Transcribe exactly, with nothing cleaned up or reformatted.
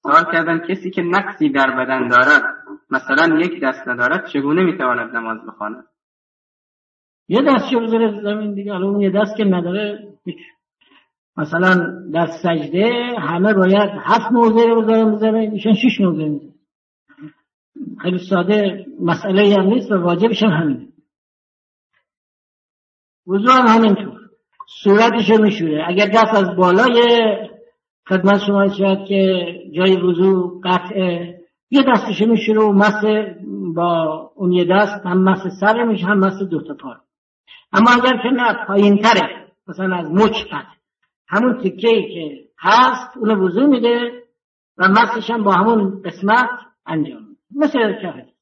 سوال کردن کسی که نقصی در بدن دارد، مثلا یک دست ندارد، چگونه میتواند نماز بخواند؟ یه دستشو بذاره زمین دیگه، الان اون یه دست که نداره هیچ. مثلا در سجده همه باید هفت موضع رو بذارن بذارن، ایشان شش موضع میذارن. خیلی ساده، مسئله هم نیست و واجبش هم همینه. وضو هم همینطور، صورتشو میشوره. اگر دست از بالای خدمت شما شاید که جای وضو قطعه، یه دستشو میشوره و مس با اون یه دست هم مس سر میشه هم مس دو تا پا. اما اگر که نه پایین تره، مثلا از مچ قطع، همون تکه‌ای که هست اون وضو میده و مسش هم با همون قسمت انجام میده، مثل کفه.